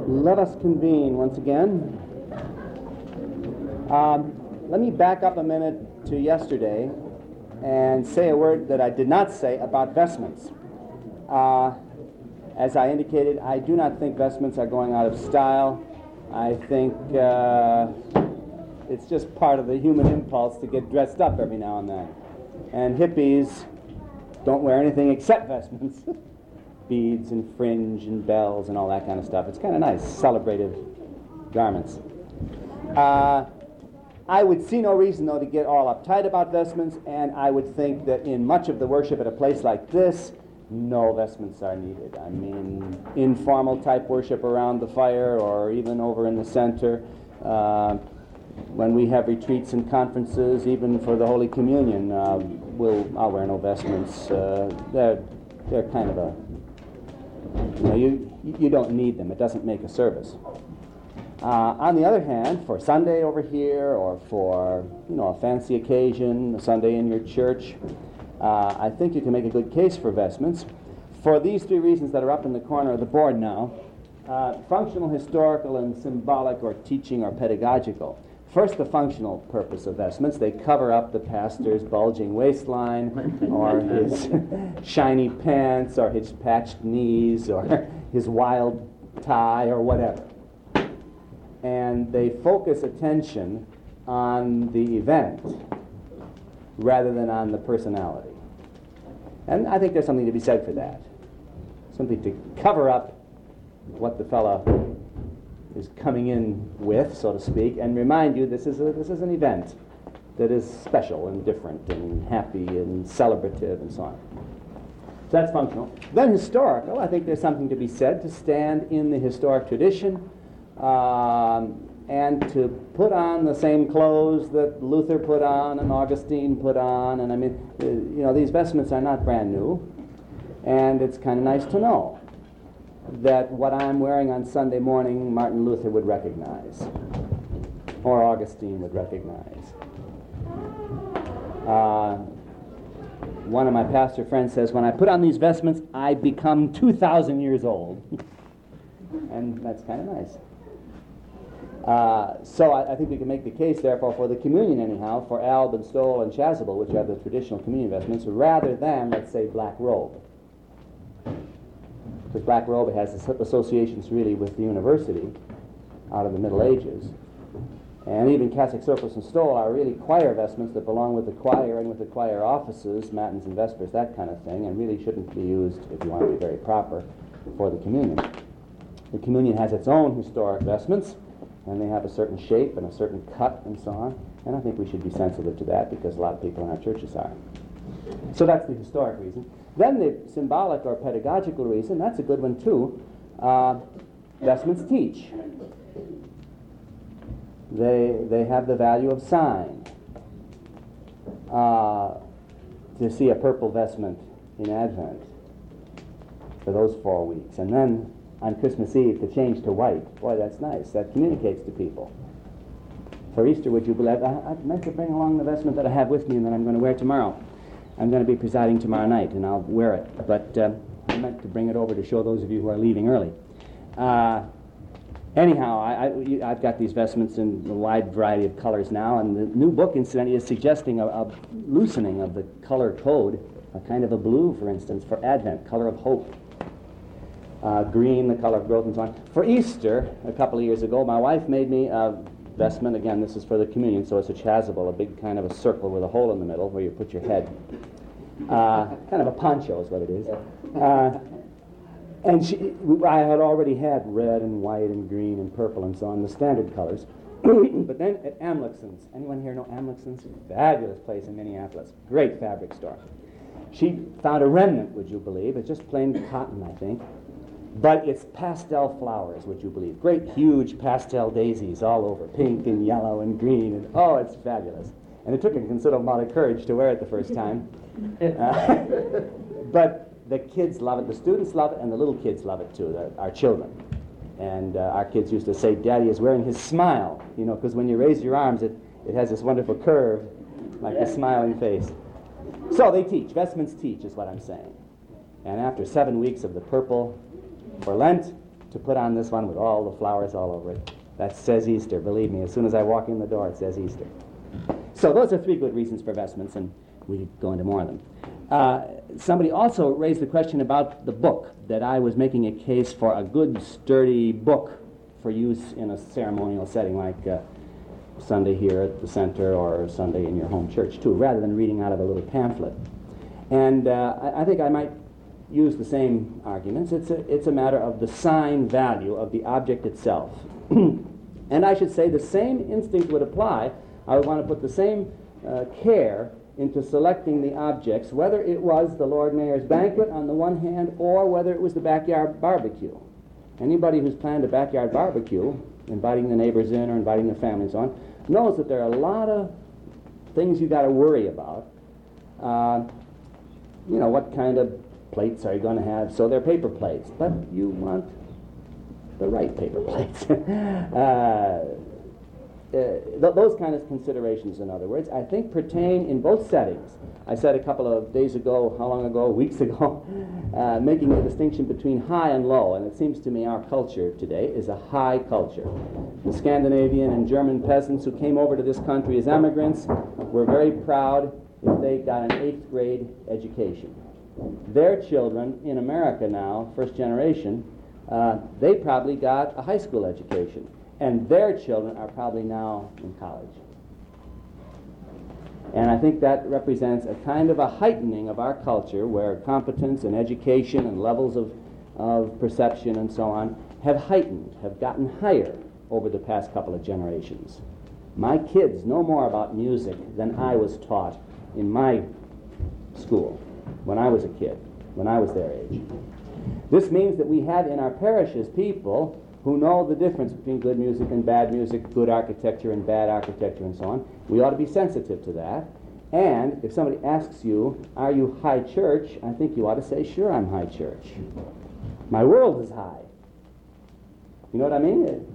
Let us convene once again. Let me back up a minute to yesterday and say a word that I did not say about vestments. As I indicated, I do not think vestments are going out of style. I think it's just part of the human impulse to get dressed up every now and then. And hippies don't wear anything except vestments. Beads and fringe and bells and all that kind of stuff. It's kind of nice, celebrative garments. I would see no reason, though, to get all uptight about vestments, and I would think that in much of the worship at a place like this, no vestments are needed. I mean, informal type worship around the fire or even over in the center. When we have retreats and conferences, even for the Holy Communion, I'll wear no vestments. They're kind of a, you don't need them. It doesn't make a service. On the other hand, for Sunday over here, or for a fancy occasion, a Sunday in your church, I think you can make a good case for vestments for these three reasons that are up in the corner of the board now: functional, historical, and symbolic, or teaching, or pedagogical. First, the functional purpose of vestments. They cover up the pastor's bulging waistline, or his shiny pants, or his patched knees, or his wild tie, or whatever. And they focus attention on the event rather than on the personality. And I think there's something to be said for that. Something to cover up what the fellow is coming in with, so to speak, and remind you this is an event that is special and different and happy and celebrative and so on. So that's functional. Then historical, I think there's something to be said to stand in the historic tradition and to put on the same clothes that Luther put on and Augustine put on. And I mean, these vestments are not brand new, and it's kind of nice to know that what I'm wearing on Sunday morning, Martin Luther would recognize, or Augustine would recognize. One of my pastor friends says, when I put on these vestments, I become 2,000 years old. And that's kind of nice. So I think we can make the case, therefore, for the communion anyhow, for alb and stole and chasuble, which are the traditional communion vestments, rather than, let's say, black robe. Because black robe has associations really with the university out of the Middle Ages. And even cassock, surplice, and stole are really choir vestments that belong with the choir and with the choir offices, matins and vespers, that kind of thing, and really shouldn't be used, if you want to be very proper, for the communion. The communion has its own historic vestments, and they have a certain shape and a certain cut and so on. And I think we should be sensitive to that because a lot of people in our churches are. So that's the historic reason. Then the symbolic or pedagogical reason, that's a good one too. Vestments teach. They have the value of sign. To see a purple vestment in Advent for those 4 weeks. And then on Christmas Eve to change to white. Boy, that's nice. That communicates to people. For Easter, would you believe, I meant to bring along the vestment that I have with me and that I'm going to wear tomorrow. I'm going to be presiding tomorrow night, and I'll wear it. But I meant to bring it over to show those of you who are leaving early. Anyhow, I've got these vestments in a wide variety of colors now, and the new book, incidentally, is suggesting a loosening of the color code, a kind of a blue, for instance, for Advent, color of hope. Green, the color of growth, and so on. For Easter, a couple of years ago, my wife made me a vestment. Again, this is for the communion, so it's a chasuble, a big kind of a circle with a hole in the middle where you put your head. Kind of a poncho is what it is. And I had already had red and white and green and purple and so on, the standard colors. But then at Amlickson's, anyone here know Amlickson's? Fabulous place in Minneapolis. Great fabric store. She found a remnant, would you believe? It's just plain cotton, I think. But it's pastel flowers, would you believe? Great, huge pastel daisies all over, pink and yellow and green. And, oh, it's fabulous. And it took a considerable amount of courage to wear it the first time. But the kids love it, the students love it, and the little kids love it too, our children. And our kids used to say, Daddy is wearing his smile, because when you raise your arms, it has this wonderful curve, like a smiling face. So they teach. Vestments teach is what I'm saying. And after 7 weeks of the purple for Lent, to put on this one with all the flowers all over it. That says Easter. Believe me, as soon as I walk in the door, it says Easter. So those are 3 good reasons for vestments, and we could go into more of them. Somebody also raised the question about the book, that I was making a case for a good, sturdy book for use in a ceremonial setting like Sunday here at the center or Sunday in your home church too, rather than reading out of a little pamphlet. And I think I might use the same arguments. It's a matter of the sign value of the object itself. And I should say the same instinct would apply. I would want to put the same care into selecting the objects, whether it was the Lord Mayor's banquet on the one hand or whether it was the backyard barbecue. Anybody who's planned a backyard barbecue, inviting the neighbors in or inviting the family and so on, knows that there are a lot of things you got to worry about. What kind of plates are you going to have? So they're paper plates, but you want the right paper plates. Those kind of considerations, in other words, I think pertain in both settings. I said a couple of days ago, how long ago, weeks ago, making a distinction between high and low, and it seems to me our culture today is a high culture. The Scandinavian and German peasants who came over to this country as emigrants were very proud if they got an 8th grade education. Their children in America now, first generation, they probably got a high school education. And their children are probably now in college. And I think that represents a kind of a heightening of our culture where competence and education and levels of perception and so on have heightened, have gotten higher over the past couple of generations. My kids know more about music than I was taught in my school when I was a kid, when I was their age. This means that we have in our parishes people who know the difference between good music and bad music, good architecture and bad architecture and so on. We ought to be sensitive to that. And if somebody asks you, are you high church, I think you ought to say, sure, I'm high church. My world is high. You know what I mean?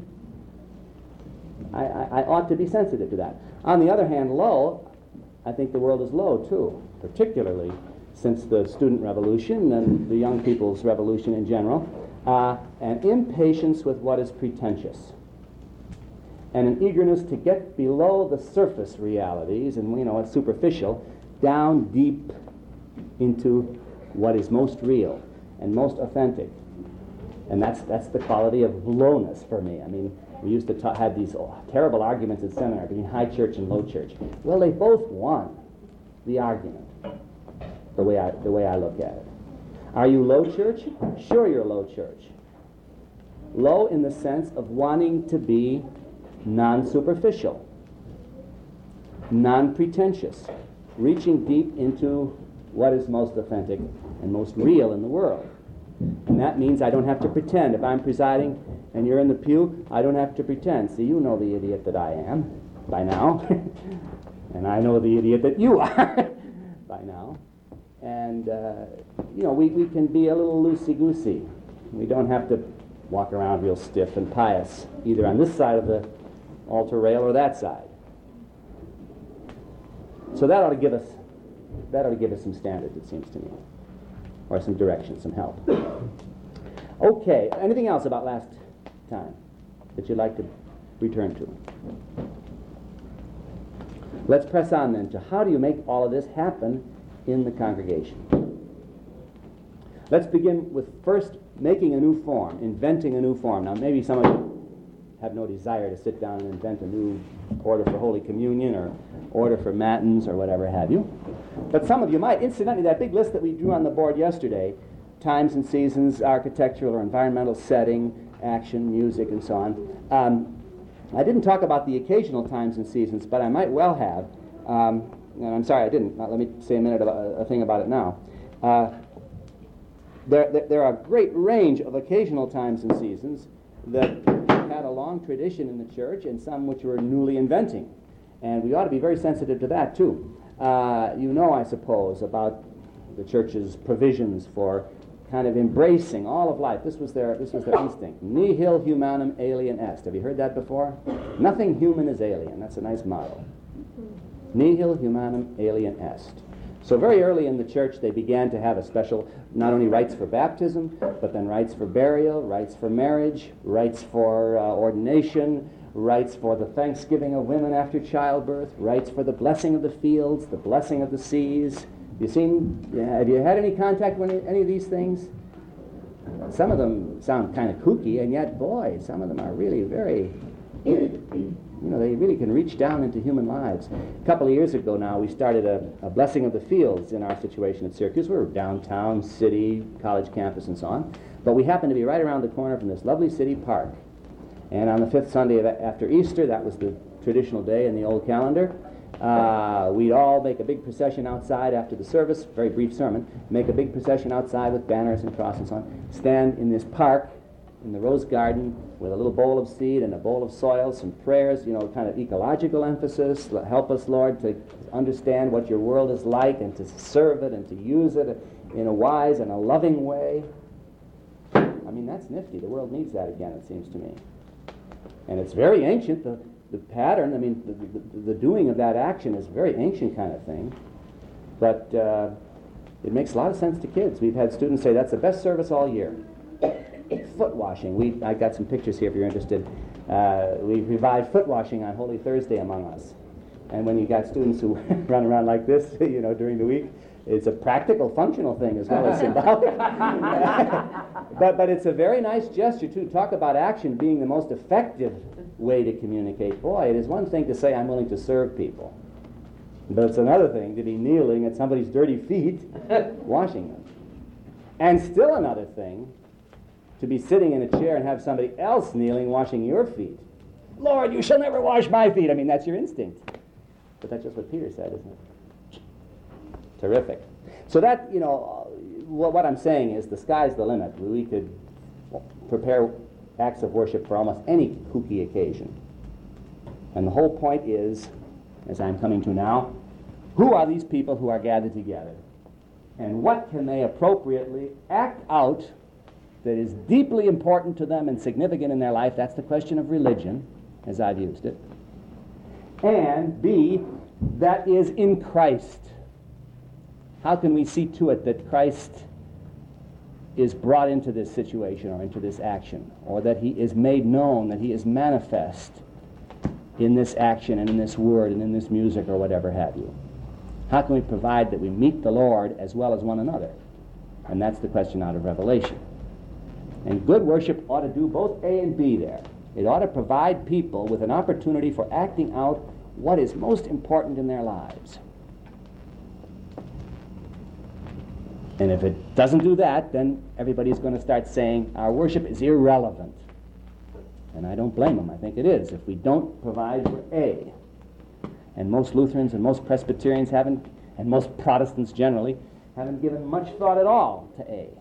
I ought to be sensitive to that. On the other hand, low, I think the world is low too, particularly since the student revolution and the young people's revolution in general. An impatience with what is pretentious, and an eagerness to get below the surface realities and what's superficial, down deep into what is most real and most authentic. And that's the quality of lowness for me. I mean, we used to have these terrible arguments in seminar between high church and low church. Well, they both won the argument, the way I look at it. Are you low church? Sure, you're low church. Low in the sense of wanting to be non-superficial, non-pretentious, reaching deep into what is most authentic and most real in the world. And that means I don't have to pretend. If I'm presiding and you're in the pew, I don't have to pretend. See, you know the idiot that I am by now. And I know the idiot that you are by now. And, we can be a little loosey-goosey. We don't have to walk around real stiff and pious, either on this side of the altar rail or that side. So that ought to give us some standards, it seems to me, or some direction, some help. Okay, anything else about last time that you'd like to return to? Let's press on then to how do you make all of this happen in the congregation. Let's begin with first making a new form, inventing a new form. Now maybe some of you have no desire to sit down and invent a new order for Holy Communion or order for Matins or whatever have you. But some of you might. Incidentally, that big list that we drew on the board yesterday, times and seasons, architectural or environmental setting, action, music, and so on. I didn't talk about the occasional times and seasons, but I might well have. And I'm sorry I didn't. Let me say a thing about it now. There are a great range of occasional times and seasons that had a long tradition in the church and some which we're newly inventing. And we ought to be very sensitive to that, too. I suppose, about the church's provisions for kind of embracing all of life. This was their instinct. Nihil humanum alien est. Have you heard that before? Nothing human is alien. That's a nice motto. Nihil humanum alien est. So very early in the church, they began to have a special, not only rites for baptism, but then rites for burial, rites for marriage, rites for ordination, rites for the thanksgiving of women after childbirth, rites for the blessing of the fields, the blessing of the seas. Have you had any contact with any of these things? Some of them sound kind of kooky, and yet, boy, some of them are really very, they really can reach down into human lives. A couple of years ago now, we started a blessing of the fields in our situation at Syracuse. We were downtown, city, college campus, and so on. But we happened to be right around the corner from this lovely city park. And on the fifth Sunday after Easter, that was the traditional day in the old calendar, we'd all make a big procession outside after the service, very brief sermon, make a big procession outside with banners and crosses and so on, stand in this park in the rose garden with a little bowl of seed and a bowl of soil, some prayers, kind of ecological emphasis. Help us, Lord, to understand what your world is like and to serve it and to use it in a wise and a loving way. I mean, that's nifty. The world needs that again, it seems to me. And it's very ancient. The pattern, the doing of that action is a very ancient kind of thing. But it makes a lot of sense to kids. We've had students say that's the best service all year. Foot washing. I got some pictures here if you're interested. We've revived foot washing on Holy Thursday among us. And when you got students who run around like this, during the week, it's a practical, functional thing as well as symbolic. but it's a very nice gesture, too. Talk about action being the most effective way to communicate. Boy, it is one thing to say, I'm willing to serve people. But it's another thing to be kneeling at somebody's dirty feet, washing them. And still another thing to be sitting in a chair and have somebody else kneeling, washing your feet. Lord, you shall never wash my feet. I mean, that's your instinct. But that's just what Peter said, isn't it? Terrific. So that, what I'm saying is the sky's the limit. We could prepare acts of worship for almost any kooky occasion. And the whole point is, as I'm coming to now, who are these people who are gathered together? And what can they appropriately act out that is deeply important to them and significant in their life? That's the question of religion, as I've used it. And B, that is in Christ. How can we see to it that Christ is brought into this situation or into this action, or that he is made known, that he is manifest in this action and in this word and in this music or whatever have you? How can we provide that we meet the Lord as well as one another? And that's the question out of Revelation. And good worship ought to do both A and B there. It ought to provide people with an opportunity for acting out what is most important in their lives. And if it doesn't do that, then everybody's going to start saying our worship is irrelevant. And I don't blame them. I think it is. If we don't provide for A, and most Lutherans and most Presbyterians haven't, and most Protestants generally, haven't given much thought at all to A.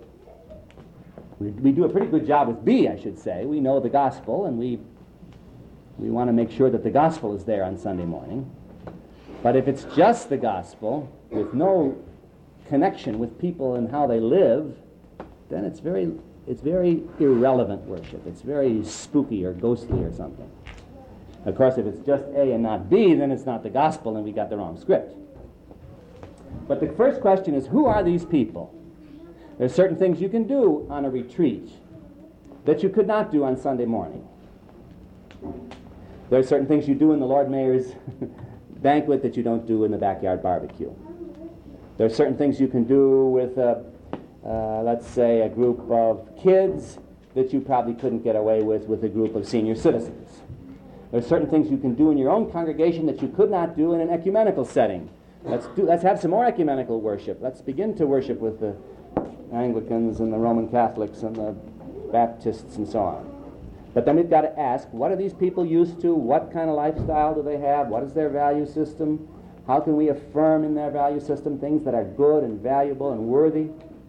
We do a pretty good job with B, I should say. We know the gospel, and we want to make sure that the gospel is there on Sunday morning. But if it's just the gospel, with no connection with people and how they live, then it's very irrelevant worship. It's very spooky or ghostly or something. Of course, if it's just A and not B, then it's not the gospel and we got the wrong script. But the first question is, who are these people? There's certain things you can do on a retreat that you could not do on Sunday morning. There are certain things you do in the Lord Mayor's banquet that you don't do in the backyard barbecue. There are certain things you can do with, let's say, a group of kids that you probably couldn't get away with a group of senior citizens. There are certain things you can do in your own congregation that you could not do in an ecumenical setting. Let's have some more ecumenical worship. Let's begin to worship with the Anglicans and the Roman Catholics and the Baptists and so on. But then we've got to ask, what are these people used to? What kind of lifestyle do they have? What is their value system? How can we affirm in their value system things that are good and valuable and worthy?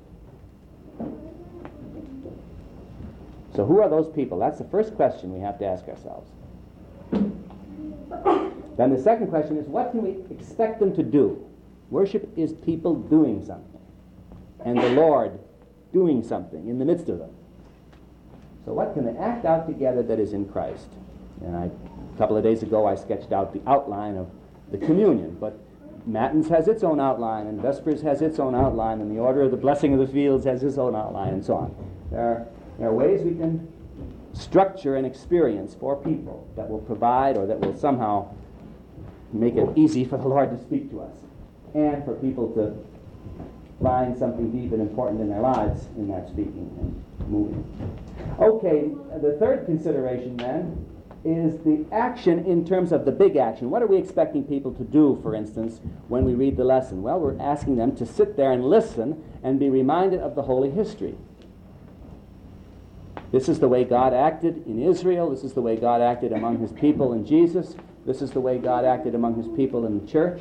So who are those people? That's the first question we have to ask ourselves. Then the second question is, what can we expect them to do? Worship is people doing something, and the Lord doing something in the midst of them. So what can they act out together that is in Christ? And a couple of days ago I sketched out the outline of the communion, but Matins has its own outline, and Vespers has its own outline, and the Order of the Blessing of the Fields has its own outline, and so on. There are ways we can structure an experience for people that will provide or that will somehow make it easy for the Lord to speak to us, and for people to find something deep and important in their lives in that speaking and moving. Okay, the third consideration then is the action in terms of the big action. What are we expecting people to do, for instance, when we read the lesson? Well, we're asking them to sit there and listen and be reminded of the holy history. This is the way God acted in Israel. This is the way God acted among his people in Jesus. This is the way God acted among his people in the church.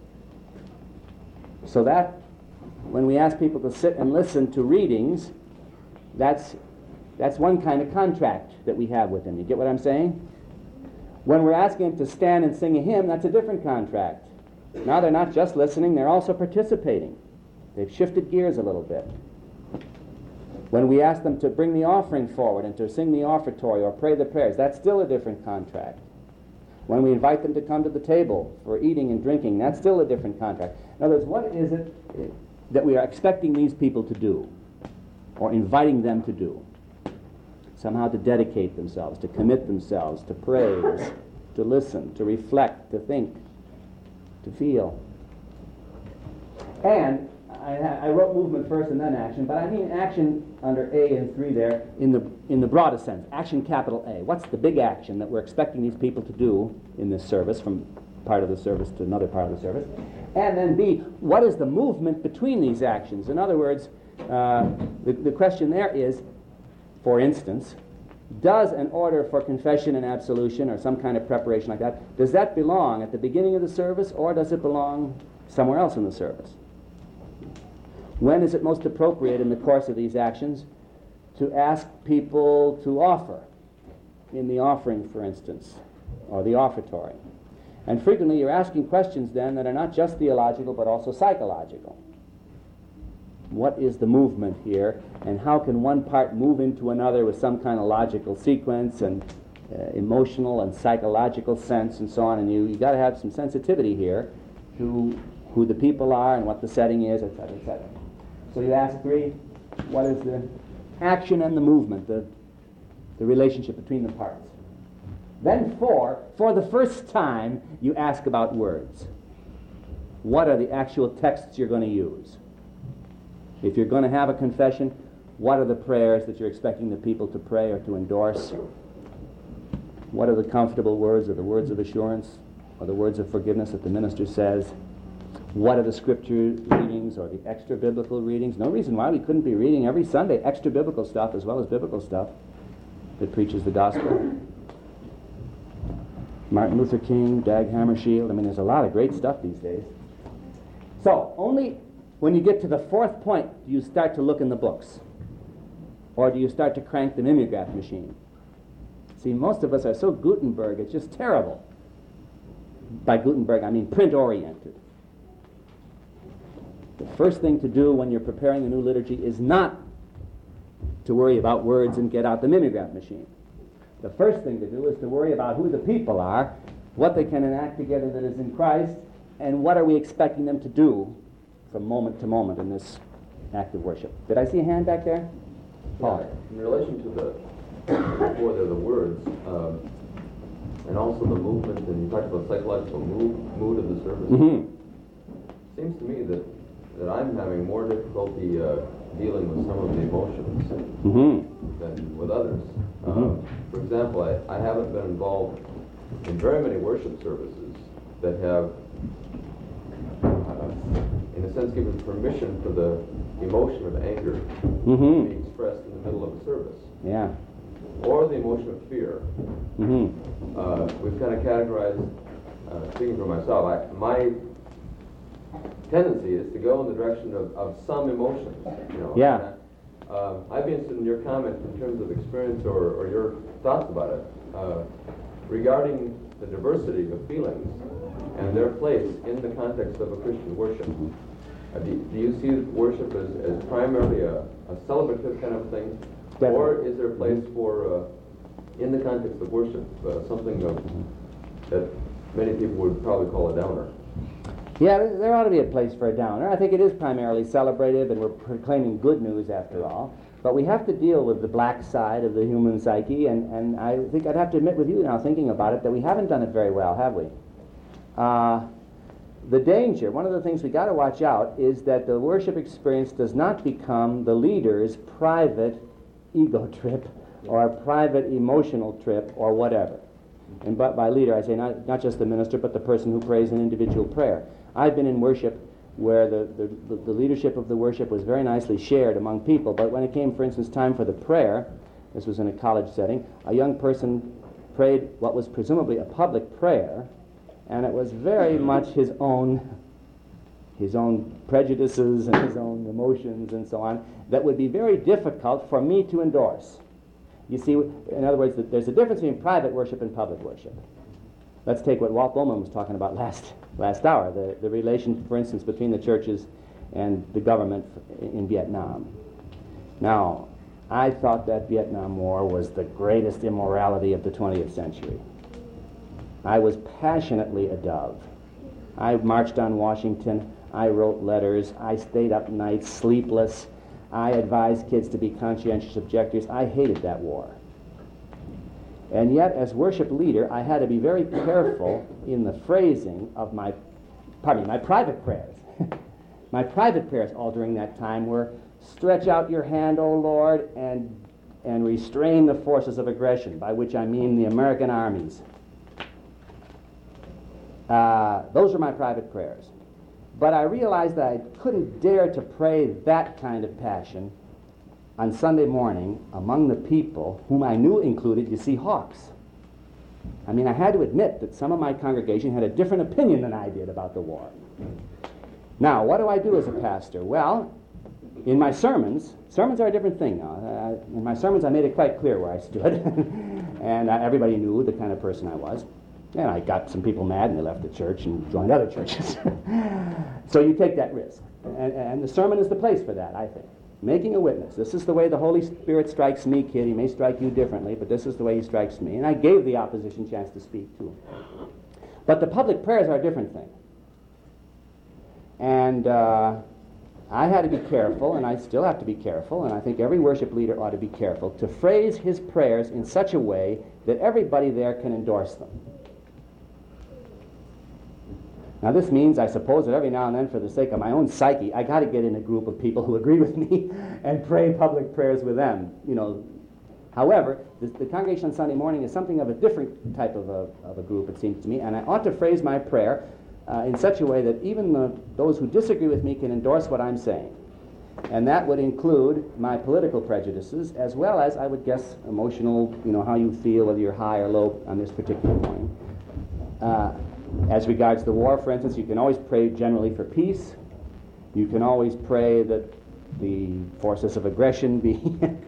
So that when we ask people to sit and listen to readings, that's one kind of contract that we have with them. You get what I'm saying? When we're asking them to stand and sing a hymn, that's a different contract. Now they're not just listening, they're also participating. They've shifted gears a little bit. When we ask them to bring the offering forward and to sing the offertory or pray the prayers, that's still a different contract. When we invite them to come to the table for eating and drinking, that's still a different contract. In other words, what is it that we are expecting these people to do, or inviting them to do? Somehow to dedicate themselves, to commit themselves, to praise, to listen, to reflect, to think, to feel. And I wrote movement first and then action, but I mean action under A and 3 there in the broadest sense. Action capital A. What's the big action that we're expecting these people to do in this service, from part of the service to another part of the service? And then B, what is the movement between these actions? In other words, the question there is, for instance, does an order for confession and absolution or some kind of preparation like that, does that belong at the beginning of the service, or does it belong somewhere else in the service? When is it most appropriate in the course of these actions to ask people to offer, in the offering, for instance, or the offertory? And frequently you're asking questions then that are not just theological but also psychological. What is the movement here, and how can one part move into another with some kind of logical sequence and emotional and psychological sense and so on? And you got to have some sensitivity here to who the people are and what the setting is, etc., etc. So you ask 3, what is the action and the movement, the relationship between the parts? Then 4, for the first time, you ask about words. What are the actual texts you're going to use? If you're going to have a confession, what are the prayers that you're expecting the people to pray or to endorse? What are the comfortable words, or the words of assurance, or the words of forgiveness that the minister says? What are the scripture readings or the extra biblical readings? No reason why we couldn't be reading every Sunday extra biblical stuff as well as biblical stuff that preaches the gospel. Martin Luther King, Dag Hammarskjöld. I mean, there's a lot of great stuff these days. So, only when you get to the 4th point do you start to look in the books. Or do you start to crank the mimeograph machine? See, most of us are so Gutenberg, it's just terrible. By Gutenberg, I mean print-oriented. The first thing to do when you're preparing a new liturgy is not to worry about words and get out the mimeograph machine. The first thing to do is to worry about who the people are, what they can enact together that is in Christ, and what are we expecting them to do from moment to moment in this act of worship. Did I see a hand back there? Paul. Yeah, in relation to before there, the words, and also the movement, and you talked about psychological mood of the service. Mm-hmm. Seems to me that I'm having more difficulty dealing with some of the emotions than with others. For example, I haven't been involved in very many worship services that have, in a sense, given permission for the emotion of anger to be expressed in the middle of a service. Yeah. Or the emotion of fear. We've kind of categorized, speaking for myself, my tendency is to go in the direction of some emotion. Yeah. I'd be interested in your comment in terms of experience or your thoughts about it regarding the diversity of feelings and their place in the context of a Christian worship. Do you see worship as primarily a celebrative kind of thing? Definitely. Or is there a place for, in the context of worship, something that many people would probably call a downer? Yeah, there ought to be a place for a downer. I think it is primarily celebrative, and we're proclaiming good news after all. But we have to deal with the black side of the human psyche, and I think I'd have to admit with you now, thinking about it, that we haven't done it very well, have we? The danger, one of the things we got to watch out, is that the worship experience does not become the leader's private ego trip or a private emotional trip or whatever. And by leader, I say not just the minister, but the person who prays an individual prayer. I've been in worship where the leadership of the worship was very nicely shared among people, but when it came, for instance, time for the prayer, this was in a college setting, a young person prayed what was presumably a public prayer, and it was very much his own prejudices and his own emotions and so on that would be very difficult for me to endorse. You see, in other words, there's a difference between private worship and public worship. Let's take what Walt Bowman was talking about last hour, the relation, for instance, between the churches and the government in Vietnam. Now, I thought that Vietnam War was the greatest immorality of the 20th century. I was passionately a dove. I marched on Washington. I wrote letters. I stayed up nights sleepless. I advised kids to be conscientious objectors. I hated that war. And yet, as worship leader, I had to be very careful in the phrasing of my private prayers. My private prayers all during that time were, stretch out your hand, O Lord, and restrain the forces of aggression, by which I mean the American armies. Those were my private prayers. But I realized that I couldn't dare to pray that kind of passion on Sunday morning among the people whom I knew included, you see, hawks. I mean, I had to admit that some of my congregation had a different opinion than I did about the war. Now, what do I do as a pastor? Well, in my sermons are a different thing now. In my sermons, I made it quite clear where I stood, and everybody knew the kind of person I was. And I got some people mad, and they left the church and joined other churches. So you take that risk. And the sermon is the place for that, I think. Making a witness. This is the way the Holy Spirit strikes me, kid. He may strike you differently, but this is the way he strikes me. And I gave the opposition a chance to speak, too. But the public prayers are a different thing. And I had to be careful, and I still have to be careful, and I think every worship leader ought to be careful, to phrase his prayers in such a way that everybody there can endorse them. Now this means, I suppose, that every now and then, for the sake of my own psyche, I got to get in a group of people who agree with me and pray public prayers with them. You know. However, the congregation on Sunday morning is something of a different type of a group, it seems to me, and I ought to phrase my prayer in such a way that even those who disagree with me can endorse what I'm saying. And that would include my political prejudices, as well as, I would guess, emotional, how you feel, whether you're high or low on this particular point. As regards the war, for instance, you can always pray generally for peace. You can always pray that the forces of aggression be,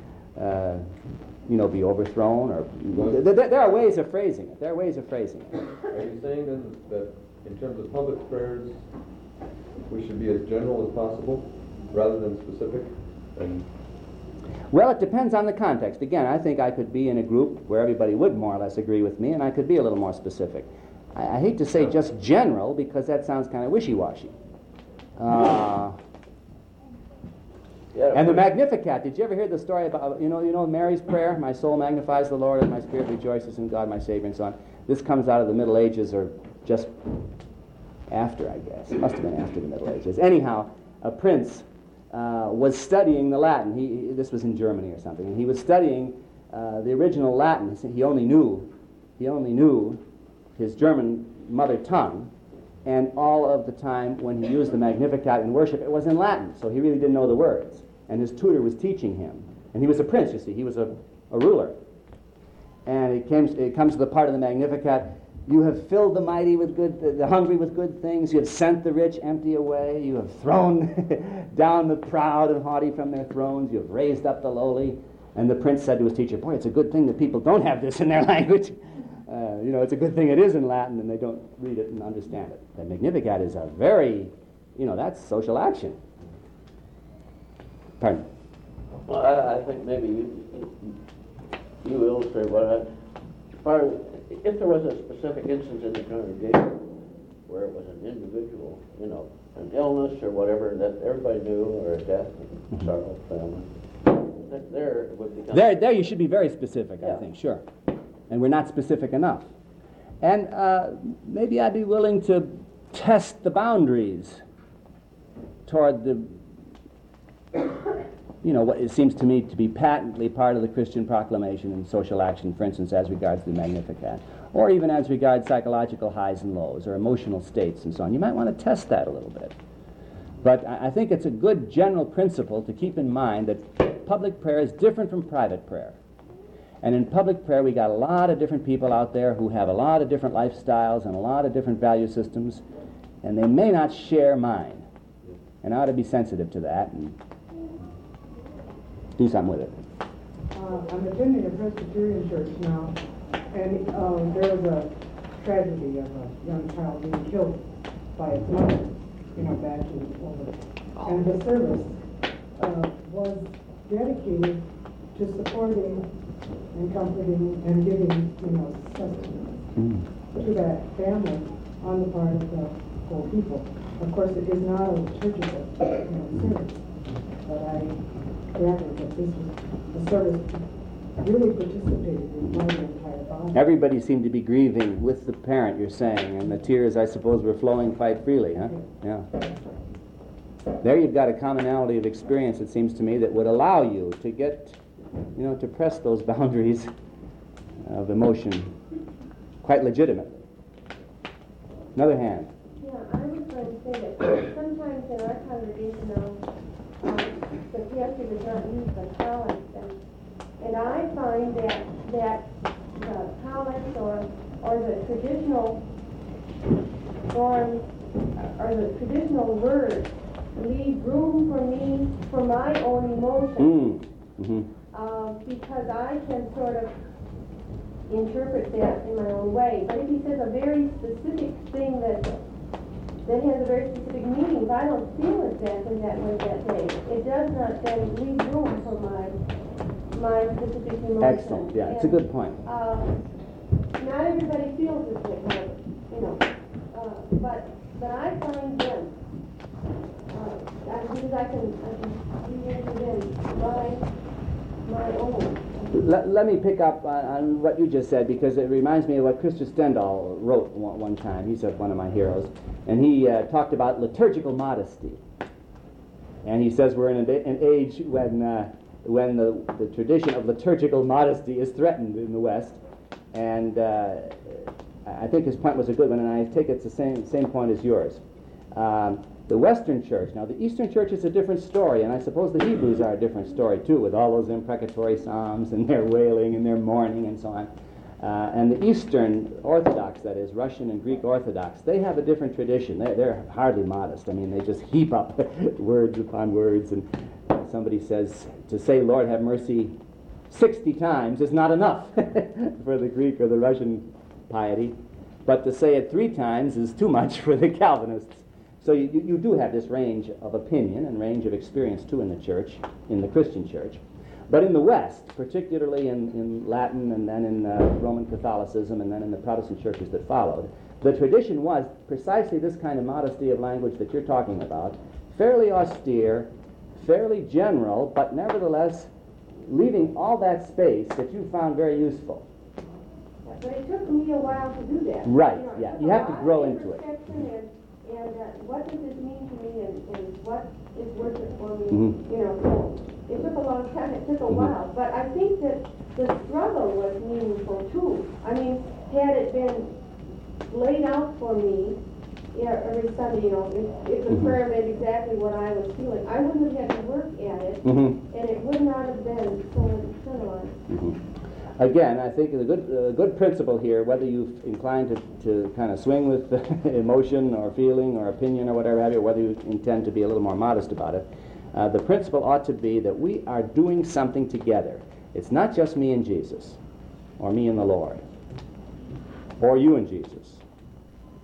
be overthrown. Or there are ways of phrasing it. Are you saying then that in terms of public prayers, we should be as general as possible rather than specific? Well, it depends on the context. Again, I think I could be in a group where everybody would more or less agree with me, and I could be a little more specific. I hate to say just general, because that sounds kind of wishy-washy. And the Magnificat, did you ever hear the story about, Mary's prayer? My soul magnifies the Lord, and my spirit rejoices in God, my Savior, and so on. This comes out of the Middle Ages, or just after, I guess. It must have been after the Middle Ages. Anyhow, a prince was studying the Latin. This was in Germany or something, and he was studying the original Latin. He only knew his German mother tongue, and all of the time when he used the Magnificat in worship, it was in Latin, so he really didn't know the words. And his tutor was teaching him. And he was a prince, you see. He was a ruler. And it comes to the part of the Magnificat, you have filled the mighty with good, the hungry with good things. You have sent the rich empty away. You have thrown down the proud and haughty from their thrones. You have raised up the lowly. And the prince said to his teacher, boy, it's a good thing that people don't have this in their language. It's a good thing it is in Latin and they don't read it and understand it. The Magnificat is a very, that's social action. Pardon? Well, I think maybe you illustrate what if there was a specific instance in the congregation where it was an individual, an illness or whatever that everybody knew, or a death in Charlotte's family, there it would become... There you should be very specific, Yeah. I think, sure. And we're not specific enough. And maybe I'd be willing to test the boundaries toward the, what it seems to me to be patently part of the Christian proclamation and social action, for instance, as regards the Magnificat, or even as regards psychological highs and lows, or emotional states and so on. You might want to test that a little bit. But I think it's a good general principle to keep in mind that public prayer is different from private prayer. And in public prayer, we got a lot of different people out there who have a lot of different lifestyles and a lot of different value systems, and they may not share mine. And I ought to be sensitive to that and do something with it. I'm attending a Presbyterian church now, and there was a tragedy of a young child being killed by its mother, back in over. And the service was dedicated to supporting and comforting and giving, sustenance to that family on the part of the whole people. Of course, it is not a church's service, but I gathered that this was the service really participated in my entire body. Everybody seemed to be grieving with the parent, you're saying, and the tears, I suppose, were flowing quite freely, huh? Yeah. There you've got a commonality of experience, it seems to me, that would allow you to get, to press those boundaries of emotion quite legitimately. Another hand. Yeah, I was going to say that sometimes in our congregation the pastor does not use the collect, and I find that the collect or the traditional forms or the traditional words leave room for me for my own emotions. Because I can sort of interpret that in my own way. But if he says a very specific thing that has a very specific meaning, if I don't feel exactly that way that day, it does not then leave room for my specific emotion. Excellent, yeah, it's a good point. Not everybody feels this way, however, but I find them, because I can be into them my own. Let me pick up on what you just said, because it reminds me of what Christopher Stendhal wrote one time. He's one of my heroes. And he talked about liturgical modesty. And he says we're in an age when the tradition of liturgical modesty is threatened in the West. And I think his point was a good one, and I take it's the same point as yours. The Western Church, now the Eastern Church is a different story, and I suppose the Hebrews are a different story too, with all those imprecatory psalms and their wailing and their mourning and so on. And the Eastern Orthodox, that is, Russian and Greek Orthodox, they have a different tradition. They're hardly modest. I mean, they just heap up words upon words, and somebody says, to say Lord have mercy 60 times is not enough for the Greek or the Russian piety, but to say it 3 times is too much for the Calvinists. So you do have this range of opinion and range of experience too in the church, in the Christian church. But in the West, particularly in Latin and then in Roman Catholicism and then in the Protestant churches that followed, the tradition was precisely this kind of modesty of language that you're talking about, fairly austere, fairly general, but nevertheless leaving all that space that you found very useful. But it took me a while to do that. Right, yeah. You have to grow into it. And what does this mean to me, and what is worship for me? Mm-hmm. So it took a long time. It took a while, but I think that the struggle was meaningful too. I mean, had it been laid out for me every Sunday, if the prayer meant exactly what I was feeling, I wouldn't have had to work at it, and it would not have been so internalized. Again, I think a good principle here, whether you're inclined to kind of swing with emotion or feeling or opinion or whatever have you, or whether you intend to be a little more modest about it, the principle ought to be that we are doing something together. It's not just me and Jesus, or me and the Lord, or you and Jesus,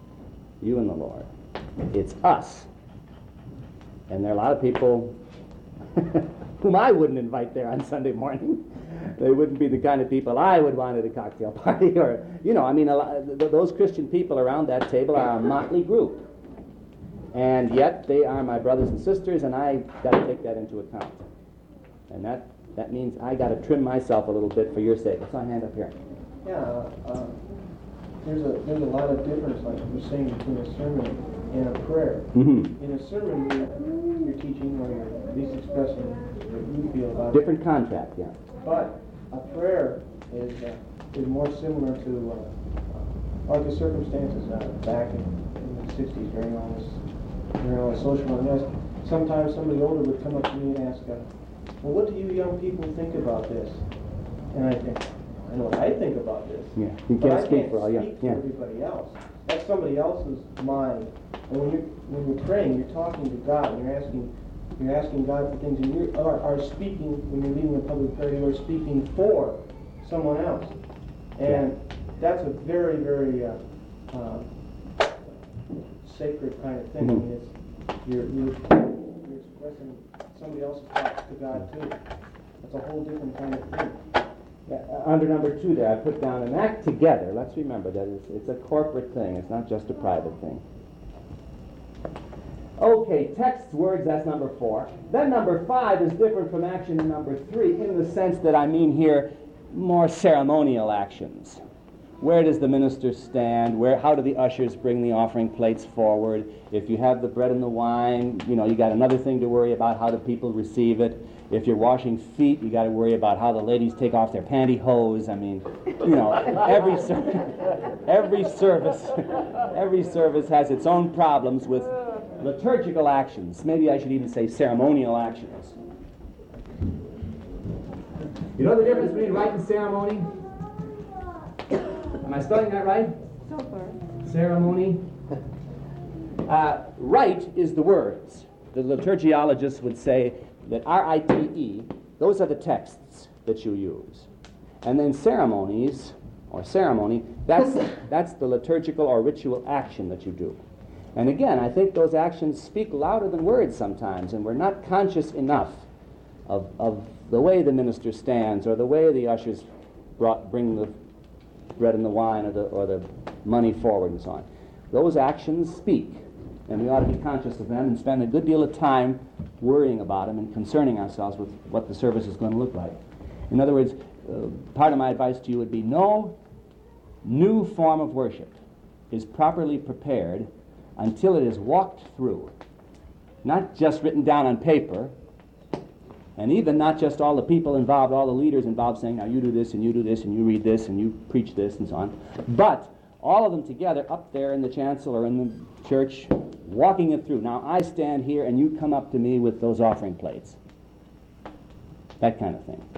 you and the Lord. It's us. And there are a lot of people whom I wouldn't invite there on Sunday morning. They wouldn't be the kind of people I would want at a cocktail party. Or, those Christian people around that table are a motley group. And yet they are my brothers and sisters, and I got to take that into account. And that means I got to trim myself a little bit for your sake. Let's not hand up here. Yeah, there's a lot of difference, like you're saying, between a sermon and a prayer. Mm-hmm. In a sermon, you're teaching, or you're at least expressing what you feel about it. Different contract, yeah. But a prayer is more similar to like the circumstances back in the 60s during all this social unrest. Sometimes somebody older would come up to me and ask, well, what do you young people think about this? And I think, I know what I think about this. Yeah, you but can't I speak can't for all, speak for everybody else. That's somebody else's mind. And when you're praying, you're talking to God, and you're asking God for things, and you are speaking, when you're leading a public prayer, you're speaking for someone else. And that's a very, very sacred kind of thing. Mm-hmm. You're expressing somebody else's thoughts to God too. That's a whole different kind of thing. Under number 2 there, I put down an act together. Let's remember that it's a corporate thing. It's not just a private thing. Okay, text, words, that's number 4. Then number 5 is different from action in number 3 in the sense that I mean here more ceremonial actions. Where does the minister stand? How do the ushers bring the offering plates forward? If you have the bread and the wine, you got another thing to worry about, how do people receive it? If you're washing feet, you got to worry about how the ladies take off their pantyhose. I mean, every service has its own problems with liturgical actions. Maybe I should even say ceremonial actions. You know the difference between rite and ceremony? Am I spelling that right? So far. Ceremony. Rite is the words. The liturgiologists would say that R-I-T-E, those are the texts that you use. And then ceremonies, or ceremony, that's the liturgical or ritual action that you do. And again, I think those actions speak louder than words sometimes, and we're not conscious enough of the way the minister stands, or the way the ushers bring the bread and the wine, or the money forward and so on. Those actions speak, and we ought to be conscious of them and spend a good deal of time worrying about them and concerning ourselves with what the service is going to look like. In other words, part of my advice to you would be no new form of worship is properly prepared until it is walked through, not just written down on paper, and even not just all the people involved, all the leaders involved saying, now you do this, and you do this, and you read this, and you preach this, and so on, but all of them together up there in the chancel or in the church, walking it through. Now I stand here, and you come up to me with those offering plates. That kind of thing.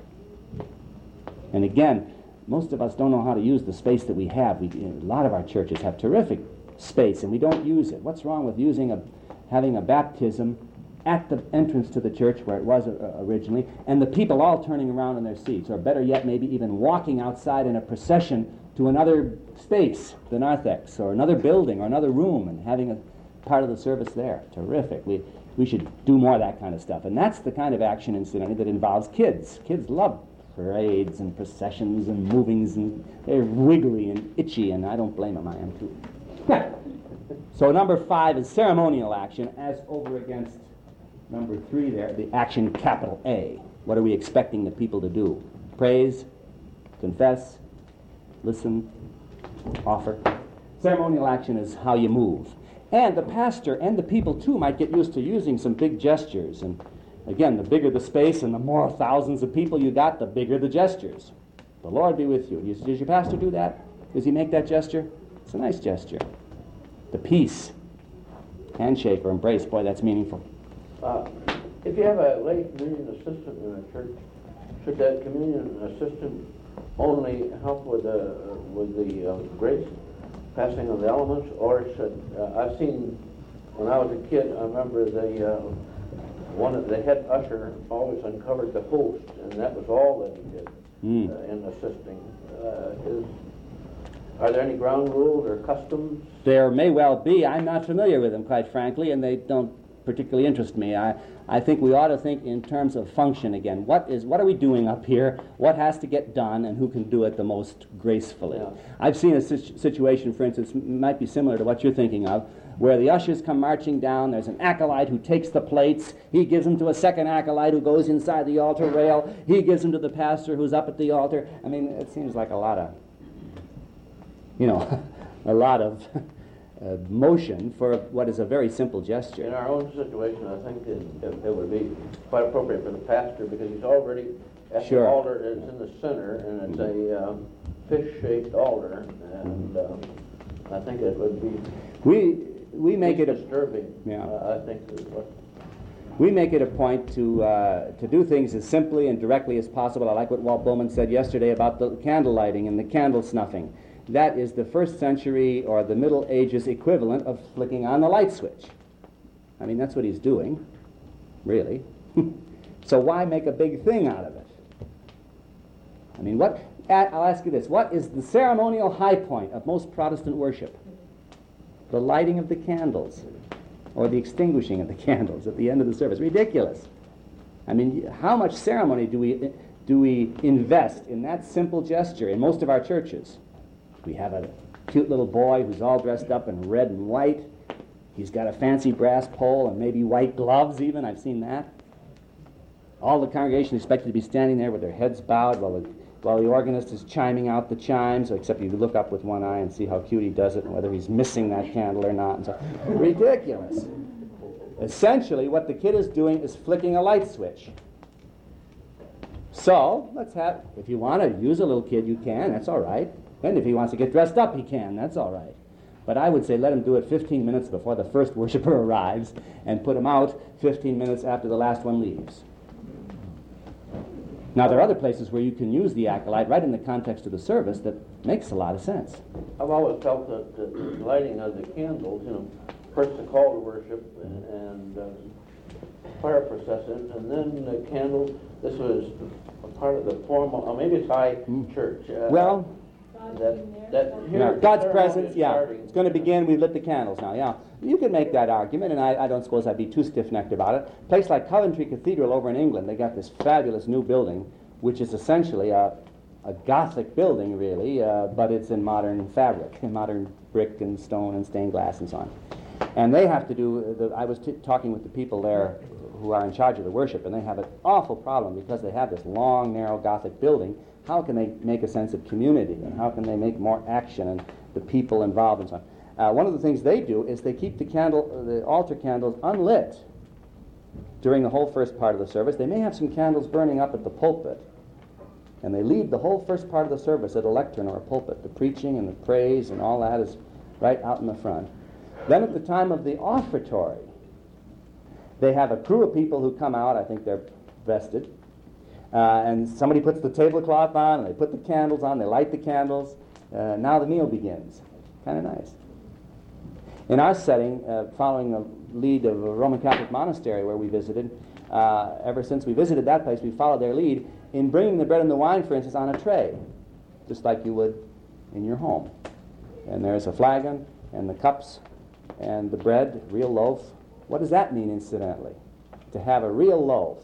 And again, most of us don't know how to use the space that we have. A lot of our churches have terrific space, and we don't use it. What's wrong with having a baptism at the entrance to the church where it was originally, and the people all turning around in their seats, or better yet, maybe even walking outside in a procession to another space, the narthex, or another building, or another room, and having a part of the service there. Terrific. We should do more of that kind of stuff. And that's the kind of action, incidentally, that involves kids. Kids love parades and processions and movings, and they're wiggly and itchy, and I don't blame them. I am too. So number 5 is ceremonial action, as over against number 3 there, the action capital A. What are we expecting the people to do? Praise, confess, listen, offer. Ceremonial action is how you move. And the pastor and the people too might get used to using some big gestures. And again, the bigger the space and the more thousands of people you got, the bigger the gestures. The Lord be with you. Does your pastor do that? Does he make that gesture? It's a nice gesture. The peace, handshake or embrace, boy, that's meaningful. If you have a lay communion assistant in a church, should that communion assistant only help with the grace, passing of the elements, or should I've seen when I was a kid, I remember the head usher always uncovered the host, and that was all that he did in assisting. Are there any ground rules or customs? There may well be. I'm not familiar with them, quite frankly, and they don't particularly interest me. I think we ought to think in terms of function again. What are we doing up here? What has to get done, and who can do it the most gracefully? Yeah. I've seen a situation, for instance, might be similar to what you're thinking of, where the ushers come marching down. There's an acolyte who takes the plates. He gives them to a second acolyte who goes inside the altar rail. He gives them to the pastor who's up at the altar. I mean, it seems like a lot of, a lot of motion for what is a very simple gesture. In our own situation, I think it would be quite appropriate for the pastor, because he's already at Sure. the altar. It's in the center, and it's a fish-shaped altar, and I think it would be We make it a disturbing. Yeah. I think is what. We make it a point to do things as simply and directly as possible. I like what Walt Bowman said yesterday about the candle lighting and the candle snuffing. That is the first century or the Middle Ages equivalent of flicking on the light switch. I mean, that's what he's doing, really. So why make a big thing out of it? I mean, I'll ask you this. What is the ceremonial high point of most Protestant worship? The lighting of the candles, or the extinguishing of the candles at the end of the service. Ridiculous. I mean, how much ceremony do we invest in that simple gesture in most of our churches? We have a cute little boy who's all dressed up in red and white. He's got a fancy brass pole and maybe white gloves even. I've seen that. All the congregation is expected to be standing there with their heads bowed while the organist is chiming out the chimes, except you look up with one eye and see how cute he does it and whether he's missing that candle or not. And so, ridiculous. Essentially, what the kid is doing is flicking a light switch. So, if you want to use a little kid, you can. That's all right. And if he wants to get dressed up, he can. That's all right. But I would say let him do it 15 minutes before the first worshiper arrives and put him out 15 minutes after the last one leaves. Now, there are other places where you can use the acolyte right in the context of the service that makes a lot of sense. I've always felt that the lighting of the candles, first the call to worship and prayer procession, and then the candles. This was a part of the formal, or maybe it's high church. Well, Here, God's the ceremony presence, is yeah. starting. It's going to begin. We've lit the candles now, yeah. You can make that argument, and I don't suppose I'd be too stiff-necked about it. A place like Coventry Cathedral over in England, they got this fabulous new building, which is essentially a Gothic building, really, but it's in modern fabric, in modern brick and stone and stained glass and so on. And they have to do, I was talking with the people there who are in charge of the worship, and they have an awful problem because they have this long, narrow Gothic building. How can they make a sense of community, and how can they make more action and the people involved and so on? One of the things they do is they keep the altar candles unlit during the whole first part of the service. They may have some candles burning up at the pulpit, and they lead the whole first part of the service at a lectern or a pulpit. The preaching and the praise and all that is right out in the front. Then at the time of the offertory, they have a crew of people who come out. I think they're vested. And somebody puts the tablecloth on, and they put the candles on, they light the candles. Now the meal begins. Kind of nice. In our setting, following the lead of a Roman Catholic monastery where we visited, ever since we visited that place, we followed their lead in bringing the bread and the wine, for instance, on a tray, just like you would in your home. And there's a flagon, and the cups, and the bread, real loaf. What does that mean, incidentally? To have a real loaf,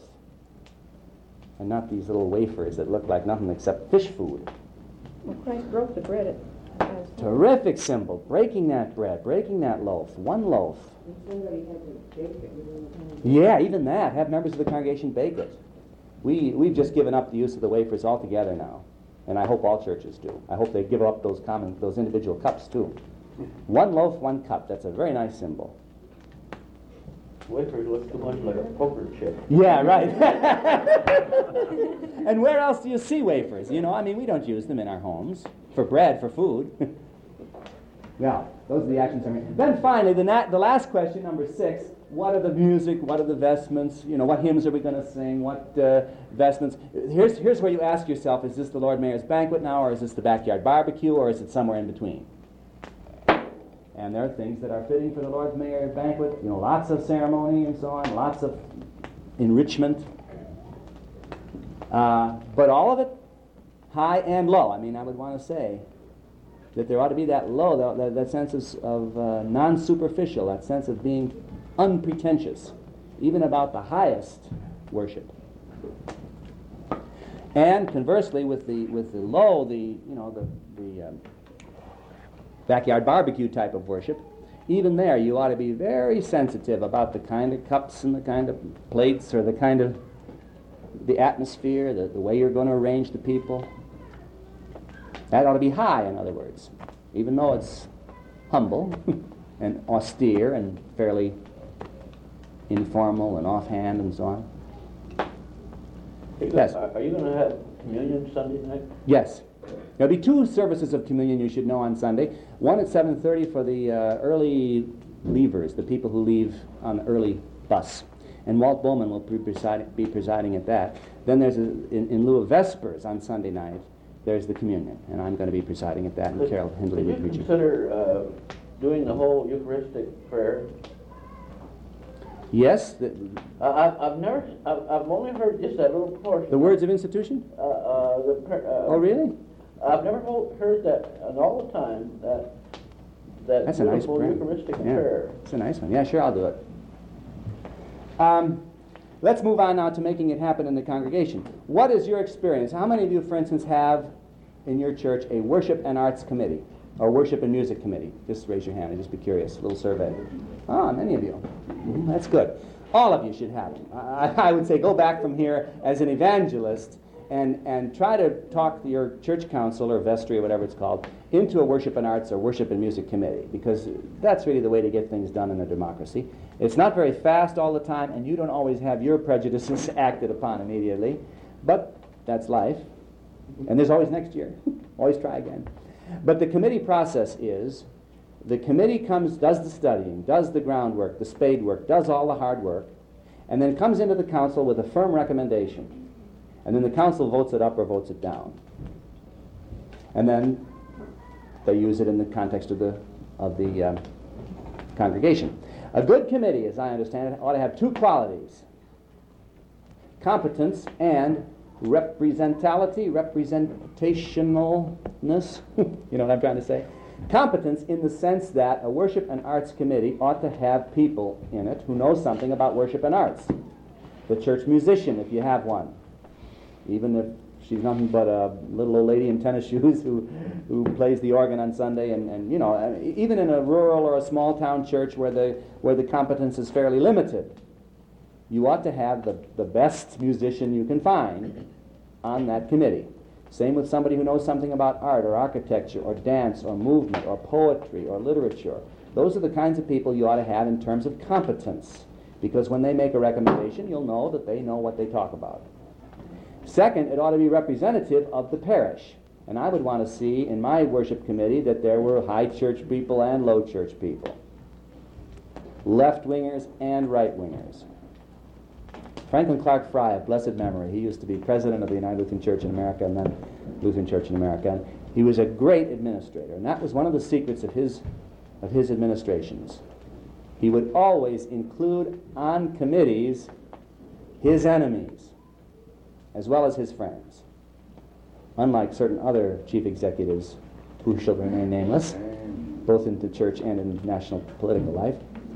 and not these little wafers that look like nothing except fish food. Well, Christ broke the bread at Last time. Terrific symbol, breaking that bread, breaking that loaf, one loaf. And somebody had to bake it within the time. Yeah, even that, have members of the congregation bake it. We've just given up the use of the wafers altogether now, and I hope all churches do. I hope they give up those individual cups too. One loaf, one cup, that's a very nice symbol. Wafers look too much like a poker chip. Yeah, right. And where else do you see wafers? We don't use them in our homes for bread, for food. Well, those are the actions. Then finally, the last question, number 6, what are the music, what are the vestments, what hymns are we going to sing, what vestments. Here's where you ask yourself, is this the Lord Mayor's banquet now, or is this the backyard barbecue, or is it somewhere in between? And there are things that are fitting for the Lord Mayor banquet, lots of ceremony and so on, lots of enrichment. But all of it, high and low. I would want to say that there ought to be that low, that sense of non-superficial, that sense of being unpretentious, even about the highest worship. And conversely, with the low, the backyard barbecue type of worship, even there you ought to be very sensitive about the kind of cups and the kind of plates or the kind of the atmosphere, the way you're going to arrange the people. That ought to be high, in other words, even though it's humble and austere and fairly informal and offhand and so on. Yes. Are you going to have communion Sunday night? Yes. There'll be two services of communion you should know on Sunday. One at 7:30 for the early leavers, the people who leave on the early bus. And Walt Bowman will be presiding at that. Then there's, in lieu of Vespers on Sunday night, there's the communion. And I'm going to be presiding at that, and Carol Hindley will be preaching. Consider doing the whole Eucharistic prayer? Yes. I've only heard just that little portion. The words of institution? Oh, really? I've never heard that, and all the time, that That's a nice beautiful prayer. Eucharistic Yeah, prayer. it's a nice one. Yeah, sure, I'll do it. Let's move on now to making it happen in the congregation. What is your experience? How many of you, for instance, have in your church a worship and arts committee or worship and music committee? Just raise your hand. I'd just be curious. A little survey. Many of you. That's good. All of you should have them. I would say go back from here as an evangelist and try to talk your church council or vestry or whatever it's called into a worship and arts or worship and music committee, because that's really the way to get things done in a democracy. It's not very fast all the time, and you don't always have your prejudices acted upon immediately, but that's life. And there's always next year. Always try again. But the committee process is, the committee comes, does the studying, does the groundwork, the spade work, does all the hard work, and then comes into the council with a firm recommendation. And then the council votes it up or votes it down. And then they use it in the context of the congregation. A good committee, as I understand it, ought to have two qualities: competence and representationalness. You know what I'm trying to say? Competence in the sense that a worship and arts committee ought to have people in it who know something about worship and arts. The church musician, if you have one, even if she's nothing but a little old lady in tennis shoes who plays the organ on Sunday, and you know, even in a rural or a small town church where the competence is fairly limited, you ought to have the best musician you can find on that committee. Same with somebody who knows something about art or architecture or dance or movement or poetry or literature. Those are the kinds of people you ought to have in terms of competence, because when they make a recommendation, you'll know that they know what they talk about. Second, it ought to be representative of the parish. And I would want to see in my worship committee that there were high church people and low church people, left-wingers and right-wingers. Franklin Clark Fry, of blessed memory, he used to be president of the United Lutheran Church in America and then Lutheran Church in America. And he was a great administrator, and that was one of the secrets of his administrations. He would always include on committees his enemies as well as his friends, unlike certain other chief executives who shall remain nameless, both in the church and in national political life.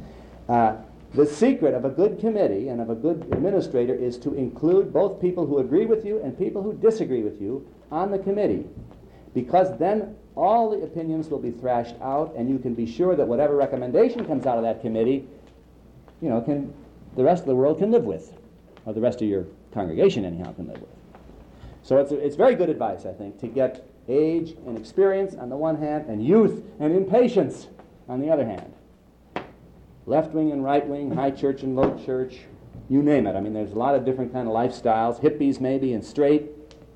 The secret of a good committee and of a good administrator is to include both people who agree with you and people who disagree with you on the committee, because then all the opinions will be thrashed out, and you can be sure that whatever recommendation comes out of that committee, you know, the rest of the world can live with, or the rest of your congregation anyhow can live with. So it's very good advice, I think, to get age and experience on the one hand and youth and impatience on the other hand. Left wing and right wing, high church and low church, you name it. I mean, there's a lot of different kind of lifestyles, hippies maybe and straight.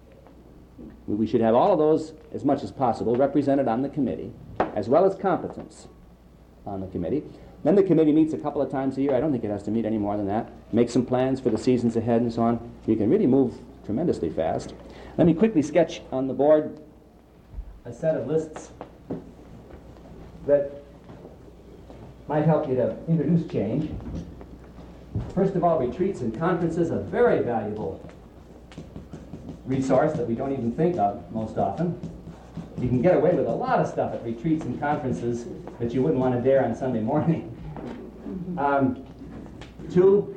We should have all of those as much as possible represented on the committee, as well as competence on the committee. Then the committee meets a couple of times a year. I don't think it has to meet any more than that. Make some plans for the seasons ahead and so on. You can really move tremendously fast. Let me quickly sketch on the board a set of lists that might help you to introduce change. First of all, retreats and conferences, a very valuable resource that we don't even think of most often. You can get away with a lot of stuff at retreats and conferences that you wouldn't want to dare on Sunday morning. 2,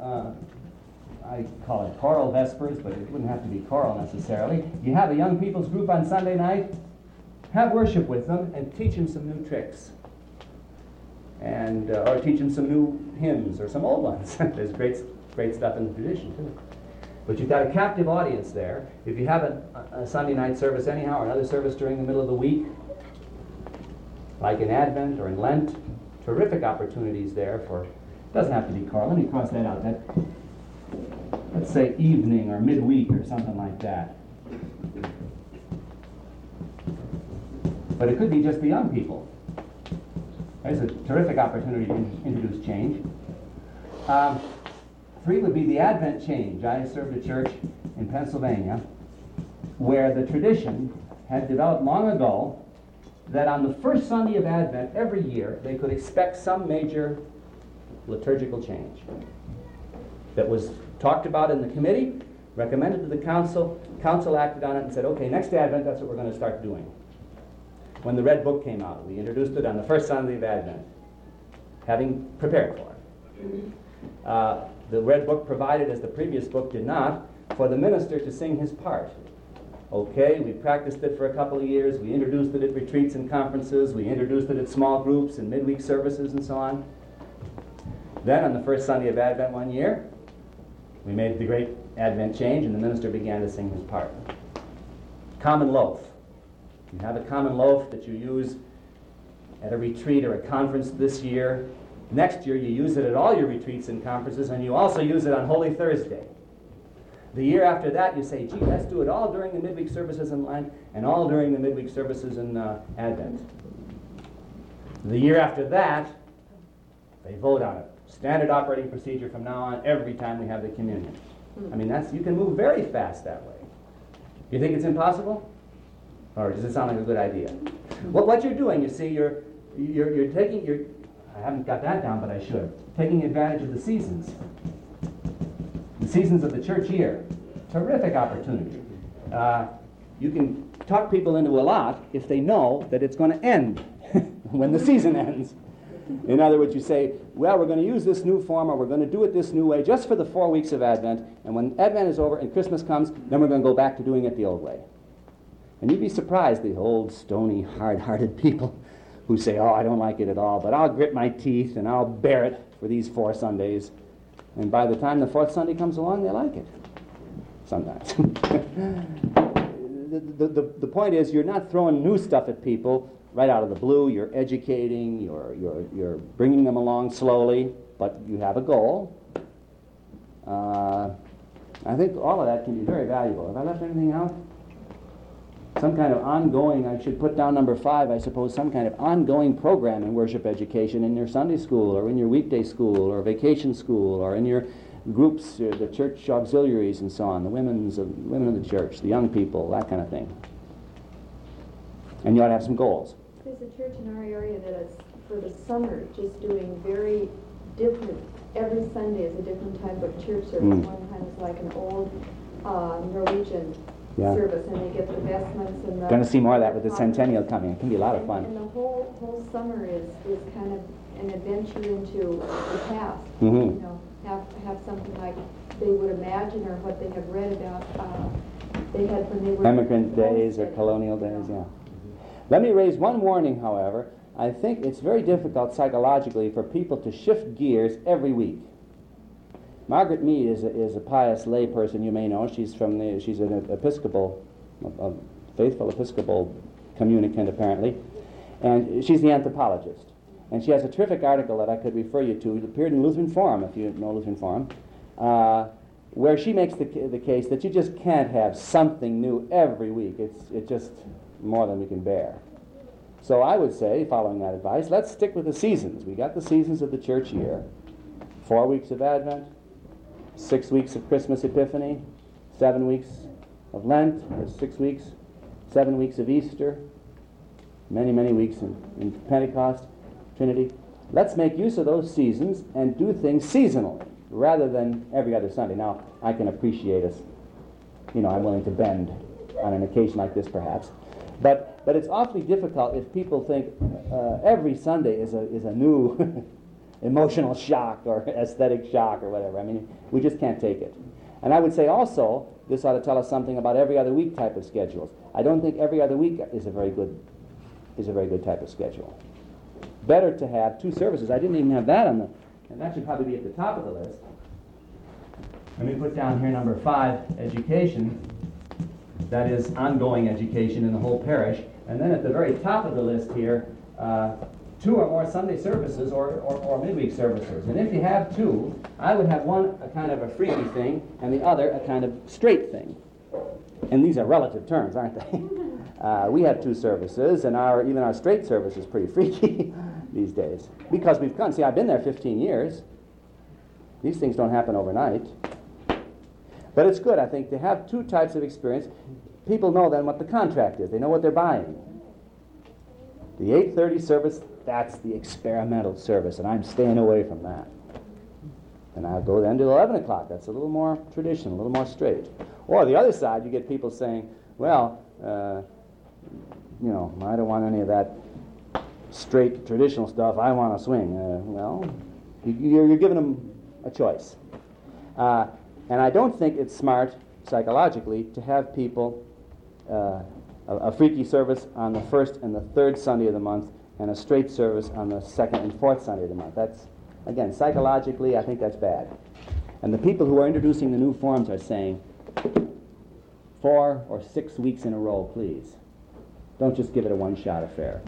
I call it choral vespers, but it wouldn't have to be choral necessarily. You have a young people's group on Sunday night, have worship with them, and teach them some new tricks. And or teach them some new hymns or some old ones. There's great stuff in the tradition, too. But you've got a captive audience there. If you have a Sunday night service anyhow, or another service during the middle of the week, like in Advent or in Lent, terrific opportunities there for, it doesn't have to be choral. Let me cross that out. Let's say evening or midweek or something like that. But it could be just the young people. There's a terrific opportunity to introduce change. 3 would be the Advent change. I served a church in Pennsylvania where the tradition had developed long ago that on the first Sunday of Advent every year they could expect some major liturgical change that was talked about in the committee, recommended to the council, council acted on it and said, okay, next Advent that's what we're going to start doing. When the Red Book came out, we introduced it on the first Sunday of Advent, having prepared for it. The Red Book provided, as the previous book did not, for the minister to sing his part. Okay, we practiced it for a couple of years, we introduced it at retreats and conferences, we introduced it at small groups and midweek services and so on. Then on the first Sunday of Advent one year, we made the great Advent change and the minister began to sing his part. Common loaf. You have a common loaf that you use at a retreat or a conference this year. Next year you use it at all your retreats and conferences, and you also use it on Holy Thursday. The year after that you say, gee, let's do it all during the midweek services in Lent and all during the midweek services in Advent. The year after that, they vote on it. Standard operating procedure from now on every time we have the communion. I mean, you can move very fast that way. You think it's impossible? Or does it sound like a good idea? Well, what you're doing, you see, you're taking, I haven't got that down, but I should, taking advantage of the seasons. The seasons of the church year. Terrific opportunity. You can talk people into a lot if they know that it's going to end when the season ends. In other words, you say, well, we're going to use this new form, or we're going to do it this new way just for the 4 weeks of Advent, and when Advent is over and Christmas comes, then we're going to go back to doing it the old way. And you'd be surprised, the old, stony, hard-hearted people who say, oh, I don't like it at all, but I'll grit my teeth and I'll bear it for these 4 Sundays. And by the time the 4th Sunday comes along, they like it. Sometimes. The point is, you're not throwing new stuff at people right out of the blue. You're educating, you're bringing them along slowly, but you have a goal. I think all of that can be very valuable. Have I left anything out? Some kind of ongoing, I should put down number 5, I suppose, some kind of ongoing program in worship education in your Sunday school or in your weekday school or vacation school or in your groups, the church auxiliaries and so on, the women of the church, the young people, that kind of thing. And you ought to have some goals. There's a church in our area that is, for the summer, just doing very different, every Sunday is a different type of church service. One kind is like an old Norwegian service, and they get the vestments and the... Going to see more of that with the centennial coming. It can be a lot of fun. And the whole summer is kind of an adventure into the past. Mm-hmm. You know, have something like they would imagine or what they have read about they had when they were... Immigrant days or colonial days, yeah. Let me raise one warning, however. I think it's very difficult psychologically for people to shift gears every week. Margaret Mead is a pious layperson, you may know. She's an Episcopal, a faithful Episcopal communicant apparently, and she's the anthropologist. And she has a terrific article that I could refer you to. It appeared in Lutheran Forum, if you know Lutheran Forum, where she makes the case that you just can't have something new every week. It's just more than we can bear. So I would say, following that advice, let's stick with the seasons. We got the seasons of the church year. 4 weeks of Advent, 6 weeks of Christmas Epiphany, 7 weeks of Lent, or 6 weeks, 7 weeks of Easter, many, many weeks in Pentecost, Trinity. Let's make use of those seasons and do things seasonally rather than every other Sunday. Now, I can appreciate us, I'm willing to bend on an occasion like this perhaps. But it's awfully difficult if people think every Sunday is a new emotional shock or aesthetic shock or whatever. I mean, we just can't take it. And I would say also, this ought to tell us something about every other week type of schedules. I don't think every other week is a very good type of schedule. Better to have 2 services. I didn't even have that on the, and that should probably be at the top of the list. Let me put down here number 5, education. That is ongoing education in the whole parish. And then at the very top of the list here, 2 or more Sunday services or midweek services. And if you have 2, I would have one a kind of a freaky thing and the other a kind of straight thing. And these are relative terms, aren't they? We have 2 services, and even our straight service is pretty freaky these days. Because we've come, see, I've been there 15 years. These things don't happen overnight. But it's good, I think, to have 2 types of experience. People know then what the contract is. They know what they're buying. The 8:30 service, that's the experimental service, and I'm staying away from that. And I'll go then to 11 o'clock. That's a little more traditional, a little more straight. Or the other side, you get people saying, well, you know, I don't want any of that straight traditional stuff. I want to swing. Well, you're giving them a choice. And I don't think it's smart, psychologically, to have people a freaky service on the 1st and the 3rd Sunday of the month and a straight service on the 2nd and 4th Sunday of the month. That's, again, psychologically, I think that's bad. And the people who are introducing the new forms are saying, 4 or 6 weeks in a row, please. Don't just give it a one-shot affair.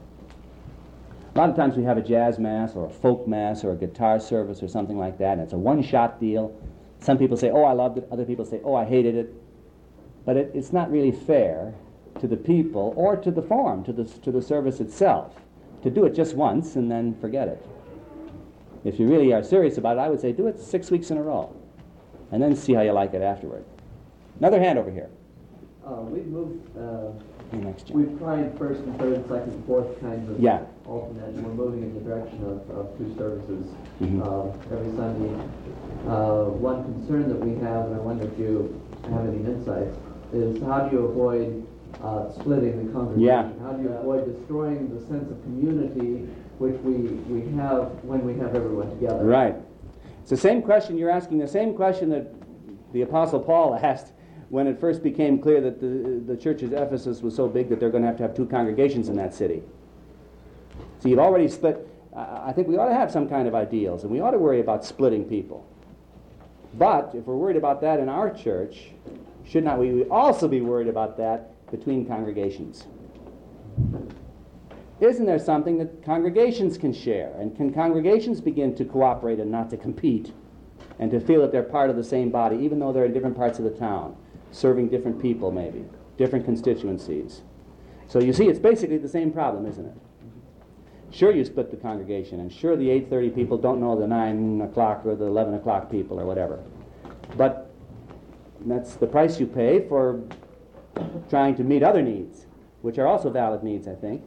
A lot of times we have a jazz mass or a folk mass or a guitar service or something like that, and it's a one-shot deal. Some people say, oh, I loved it. Other people say, oh, I hated it. But it's not really fair to the people or to the form, to the service itself, to do it just once and then forget it. If you really are serious about it, I would say do it 6 weeks in a row and then see how you like it afterward. Another hand over here. We've moved, Next, Jim. we've tried 1st and 3rd, 2nd, and 4th kinds of alternate, and we're moving in the direction of 2 services every Sunday. One concern that we have, and I wonder if you have any insights, is how do you avoid splitting the congregation? Yeah. How do you avoid destroying the sense of community which we have when we have everyone together? Right. It's the same question you're asking, the same question that the Apostle Paul asked when it first became clear that the church at Ephesus was so big that they're going to have 2 congregations in that city. So you've already split. I think we ought to have some kind of ideals, and we ought to worry about splitting people. But if we're worried about that in our church, should not we also be worried about that between congregations? Isn't there something that congregations can share? And can congregations begin to cooperate and not to compete and to feel that they're part of the same body, even though they're in different parts of the town, serving different people maybe, different constituencies? So you see, it's basically the same problem, isn't it? Sure, you split the congregation, and sure the 8:30 people don't know the 9 o'clock or the 11 o'clock people or whatever. But that's the price you pay for trying to meet other needs, which are also valid needs, I think.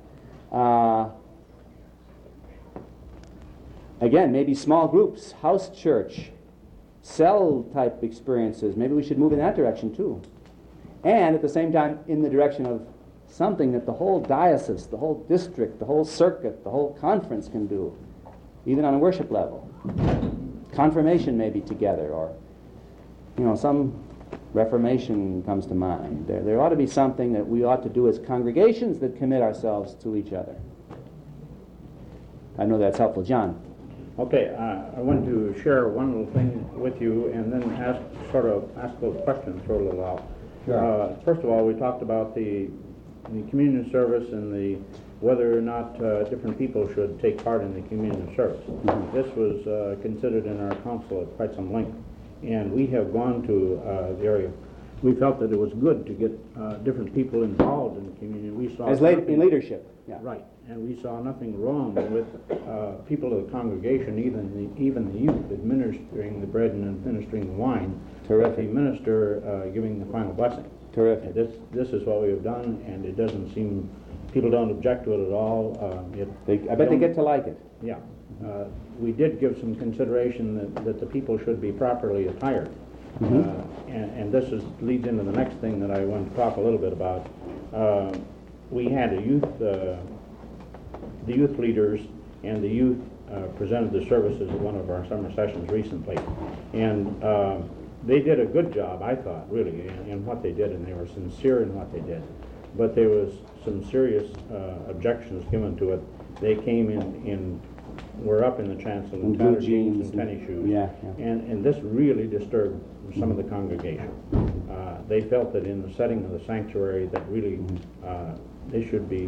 Again, maybe small groups, house church, cell-type experiences. Maybe we should move in that direction, too. And at the same time, in the direction of something that the whole diocese, the whole district, the whole circuit, the whole conference can do, even on a worship level. Confirmation maybe together, or, some Reformation comes to mind. There ought to be something that we ought to do as congregations that commit ourselves to each other. I know that's helpful. John? Okay, I want to share one little thing with you and then ask those questions, throw a little out. Sure. First of all, we talked about the communion service and whether or not different people should take part in the communion service. Mm-hmm. This was considered in our council at quite some length, and we have gone to the area. We felt that it was good to get different people involved in the communion. We saw in leadership. Yeah. Right, and we saw nothing wrong with people of the congregation, even the youth, administering the bread and administering the wine. Terrific. The minister giving the final blessing. Terrific. This is what we have done, and it doesn't seem, people don't object to it at all. I bet they get to like it. Yeah. We did give some consideration that the people should be properly attired. Mm-hmm. And this leads into the next thing that I want to talk a little bit about. We had the youth leaders and the youth presented the services at one of our summer sessions recently. And they did a good job, I thought, really, in what they did, and they were sincere in what they did. But there was some serious objections given to it. They came were up in the chancel in tattered jeans and tennis shoes. Yeah. And this really disturbed some of the congregation. They felt that in the setting of the sanctuary that really they should be,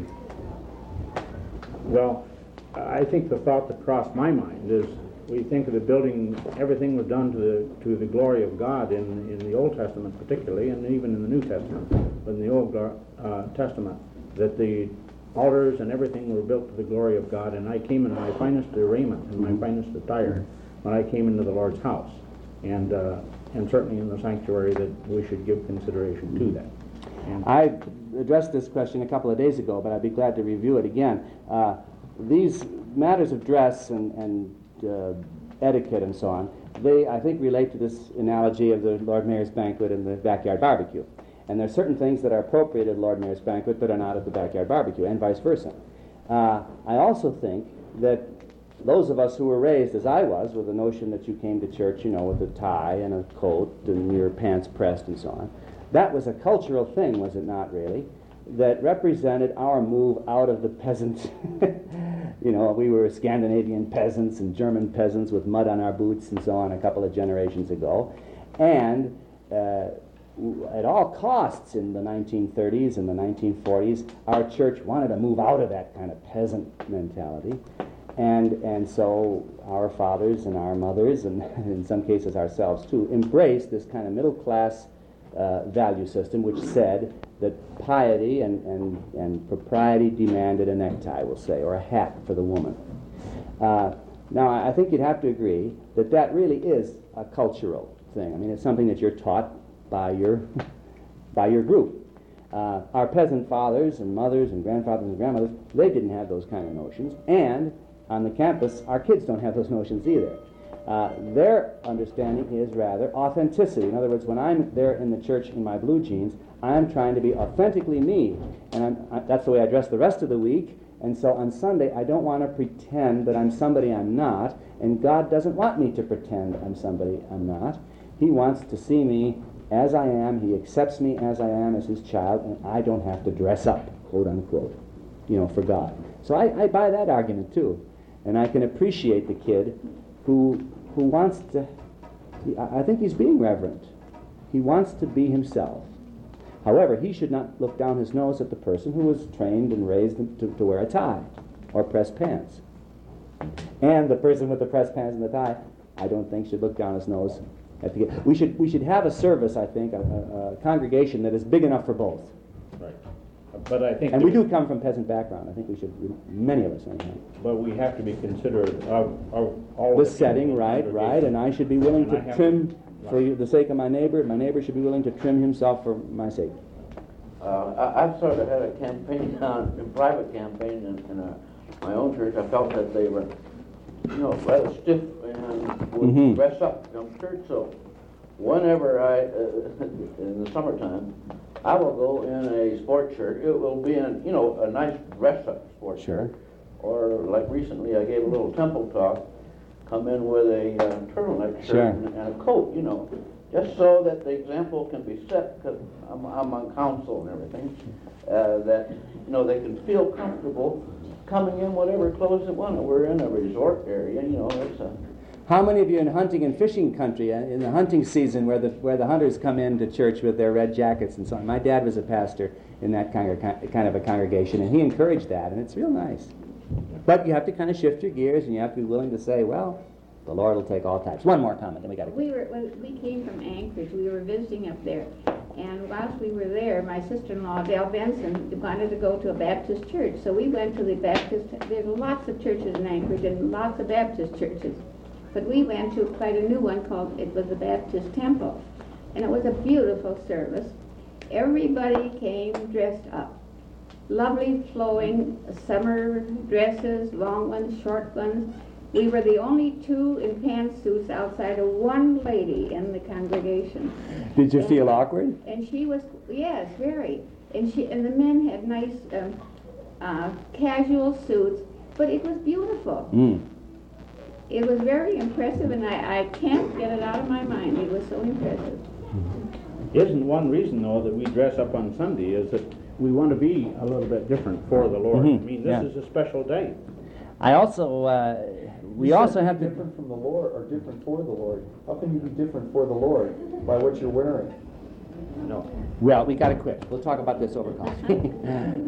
well, I think the thought that crossed my mind is we think of the building, everything was done to the glory of God in the Old Testament particularly, and even in the New Testament. But in the Old Testament, that the altars and everything were built to the glory of God, and I came in my finest raiment and my finest attire when I came into the Lord's house. And certainly in the sanctuary that we should give consideration to that. And I addressed this question a couple of days ago, but I'd be glad to review it again. These matters of dress and etiquette and so on, they, I think, relate to this analogy of the Lord Mayor's banquet and the backyard barbecue. And there are certain things that are appropriate at Lord Mayor's banquet but are not at the backyard barbecue, and vice versa. I also think that those of us who were raised, as I was, with the notion that you came to church, with a tie and a coat and your pants pressed and so on, that was a cultural thing, was it not really, that represented our move out of the peasant. We were Scandinavian peasants and German peasants with mud on our boots and so on a couple of generations ago. And at all costs in the 1930s and the 1940s, our church wanted to move out of that kind of peasant mentality. And so our fathers and our mothers, and in some cases ourselves too, embraced this kind of middle-class value system which said that piety and propriety demanded a necktie, we'll say, or a hat for the woman. Now, I think you'd have to agree that that really is a cultural thing. I mean, it's something that you're taught by your group. Our peasant fathers and mothers and grandfathers and grandmothers, they didn't have those kind of notions, and on the campus, our kids don't have those notions either. Their understanding is rather authenticity. In other words, when I'm there in the church in my blue jeans, I'm trying to be authentically me, and that's the way I dress the rest of the week. And so on Sunday, I don't want to pretend that I'm somebody I'm not, and God doesn't want me to pretend I'm somebody I'm not. He wants to see me as I am. He accepts me as I am as his child, and I don't have to dress up, quote unquote, for God. So I buy that argument too, and I can appreciate the kid who wants to, I think he's being reverent. He wants to be himself. However, he should not look down his nose at the person who was trained and raised to wear a tie or press pants. And the person with the press pants and the tie, I don't think should look down his nose at the kid. We should have a service, I think, a congregation that is big enough for both. Right. But I think, and we do come from peasant background. I think we should, many of us anyhow. But we have to be considerate of all the setting, right, and I should be willing to trim for the sake of my neighbor. My neighbor should be willing to trim himself for my sake. I've sort of had a campaign, a private campaign in my own church. I felt that they were, rather stiff and would dress up to come to church. So whenever in the summertime, I will go in a sport shirt. It will be in, a nice dress-up sport shirt. Or like recently, I gave a little temple talk. Come in with a turtleneck shirt and a coat, just so that the example can be set. Because I'm on council and everything, that they can feel comfortable coming in whatever clothes they want. We're in a resort area, it's a. How many of you in hunting and fishing country, in the hunting season where the hunters come into church with their red jackets and so on? My dad was a pastor in that kind of a congregation, and he encouraged that, and it's real nice. But you have to kind of shift your gears, and you have to be willing to say, well, the Lord will take all types. One more comment, then we got to go. When we came from Anchorage. We were visiting up there, and whilst we were there, my sister-in-law, Dale Benson, wanted to go to a Baptist church. So we went to the Baptist. There's lots of churches in Anchorage and lots of Baptist churches. But we went to quite a new one it was the Baptist Temple. And it was a beautiful service. Everybody came dressed up. Lovely flowing summer dresses, long ones, short ones. We were the only two in pantsuits outside of one lady in the congregation. Did you feel awkward? And she was, yes, very. And the men had nice casual suits, but it was beautiful. it was very impressive, and I can't get it out of my mind. It was so impressive. Isn't one reason, though, that we dress up on Sunday is that we want to be a little bit different for the Lord. Mhm. I mean, Yeah. this is a special day. I also, we also have to... different from the Lord or different for the Lord. How can you be different for the Lord by what you're wearing? No. Well, we got to quit. We'll talk about this over coffee.